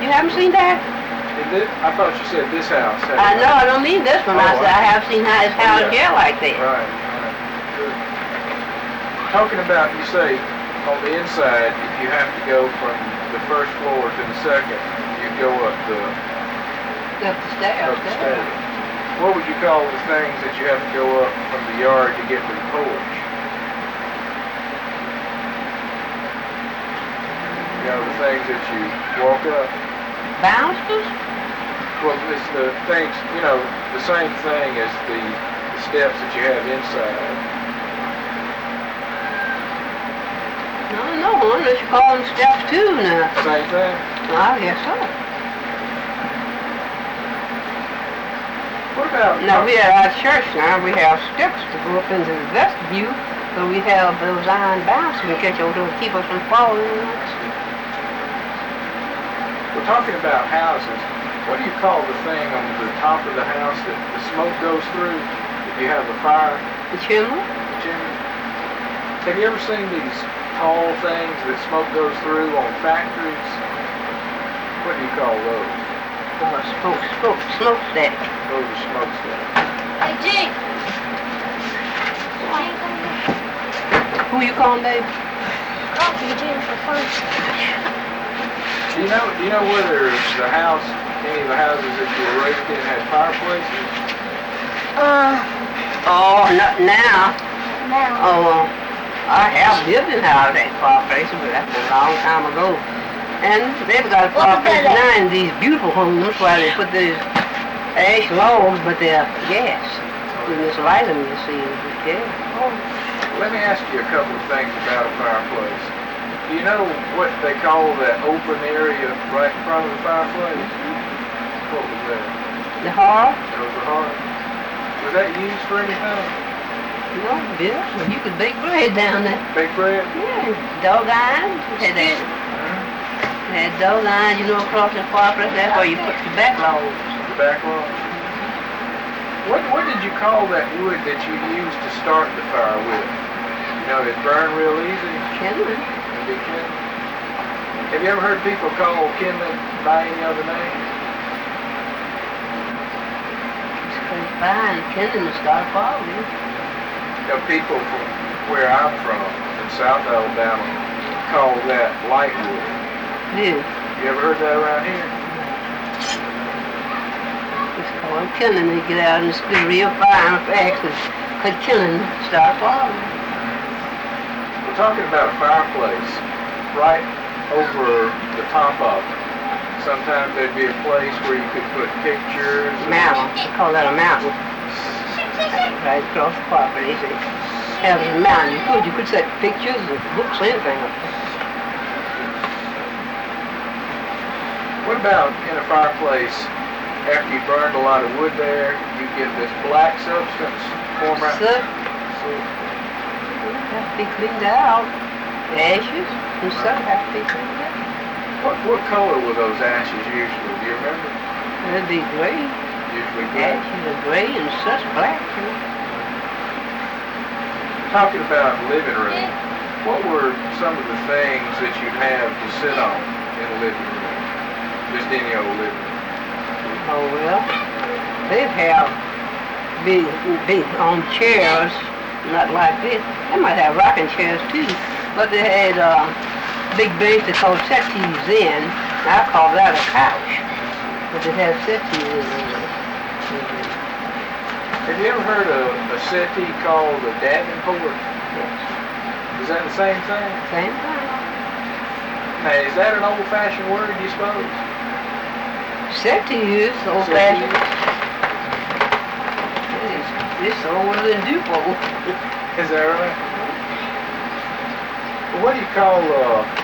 You haven't seen that? I thought you said this house. I know, I don't mean this one. I said I have seen his house here like that. Right. Good. Talking about, you say, on the inside, if you have to go from the first floor to the second, you go up the stairs. What would you call the things that you have to go up from the yard to get to the porch? You know, the things that you walk up. Bouncers? Well, it's the things, you know, the same thing as the steps that you have inside. No, unless you call them steps too now. Same thing? I guess so. What about... Now, we at our church now, we have steps to go up into the vestibule, but we have those iron bouncers in case to keep us from falling. We're talking about houses. What do you call the thing on the top of the house that the smoke goes through if you have a fire? The chimney? The chimney. Have you ever seen these tall things that smoke goes through on factories? What do you call those? Smokestack. Those are smokestacks. Hey, Jake. Who you calling, babe? Coffee, Jake, for fun. Do you know where there's the house, any of the houses that you were raised in had fireplaces? Oh, not now. Now. Oh, I have lived in houses that fireplaces, but that's a long time ago. And they've got a fireplace now in these beautiful homes where they put these ash logs, but they're gas. You just light them, you see, with gas. Oh. Let me ask you a couple of things about a fireplace. Do you know what they call that open area right in front of the fireplace? What was that? The hearth? That was the hearth. Was that used for anything? No, Bill. You could bake bread down there. Bake bread? Yeah. Dog irons. Had dog irons, you know, across the fireplace. That's where you put the back logs. The back log? What did you call that wood that you used to start the fire with? You know, it burned real easy. Kindling. Have you ever heard people call kindling by any other name? It's fine. Kindling to start fire with. You know, people from where I'm from, in South Alabama, call that lightwood. Yeah. You ever heard that around here? It's called kindling. They get out and spit real fine fast and cut kindling to start fire. We're talking about a fireplace right over the top of it. Sometimes there'd be a place where you could put pictures. Mountain. They call that a mountain. Right across the property. They have a mountain. You could set pictures and books, anything up there. What about in a fireplace, after you burned a lot of wood there, you get this black substance form right? Soot. Have to be cleaned out. The ashes and stuff have to be cleaned out. What color were those ashes usually? Do you remember? It'd be gray. Usually gray. Ashes are gray and such black. You know. Talking about living room, what were some of the things that you'd have to sit on in a living room? Just any old living room. Oh well, they'd have big on chairs, not like this. They might have rocking chairs too, but they had big bench they called settees in. I call that a couch, but they had settees in there. Have you ever heard of a settee called a davenport? Yes. Is that the same thing? Same thing. Now, is that an old-fashioned word, do you suppose? Settees, old-fashioned. It's older than Duplo. Is that right? Well, what do you call